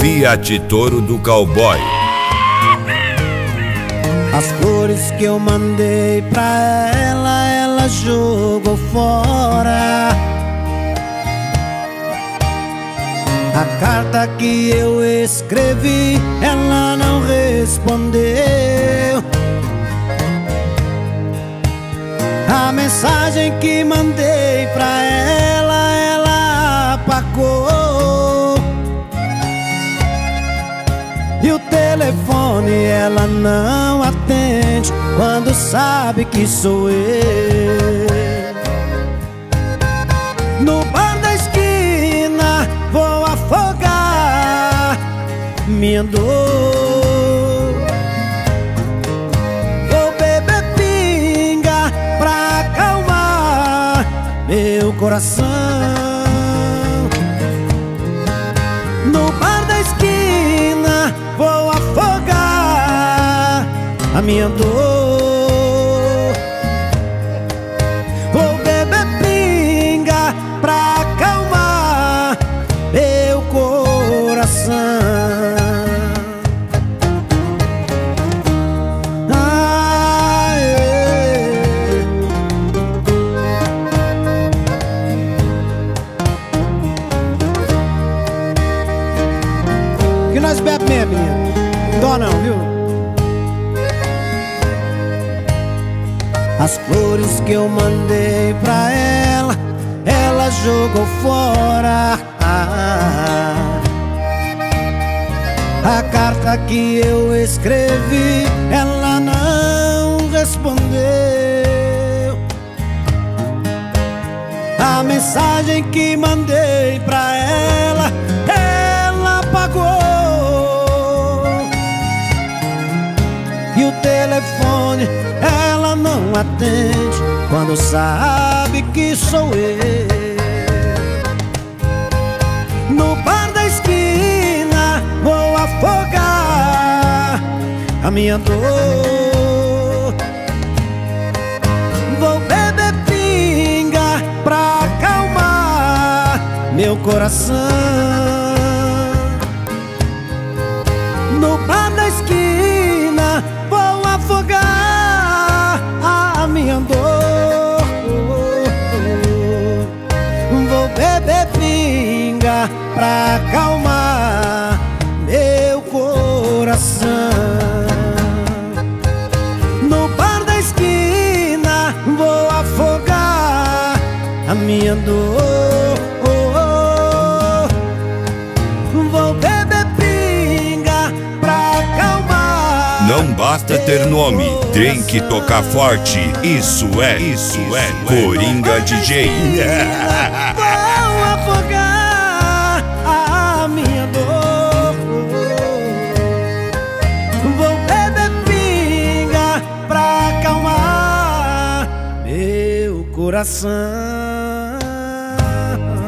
Fiat Toro do Cowboy. As flores que eu mandei pra ela, ela jogou fora. A carta que eu escrevi, ela não respondeu. A mensagem que mandei pra ela, ela apagou. E o telefone ela não atende quando sabe que sou eu. No bar da esquina vou afogar minha dor. Vou beber pinga pra acalmar meu coração. No bar da esquina vou afogar a minha dor. Vou beber pinga pra acalmar meu coração. Que nós bebe mesmo, menino. Dó não, viu? As flores que eu mandei pra ela, ela jogou fora. A carta que eu escrevi, ela não respondeu. A mensagem que mandei pra ela, ela apagou. E o telefone ela não atende quando sabe que sou eu. No bar da esquina vou afogar a minha dor. Vou beber pinga pra acalmar meu coração. No bar da esquina vou afogar a minha dor. Vou beber pinga pra acalmar meu coração. No bar da esquina vou afogar a minha dor. Vou beber pinga pra acalmar. Não basta ter nome, tem que tocar forte. Isso é Coringa DJ. Vou afogar a minha dor. Vou beber pinga pra acalmar meu coração.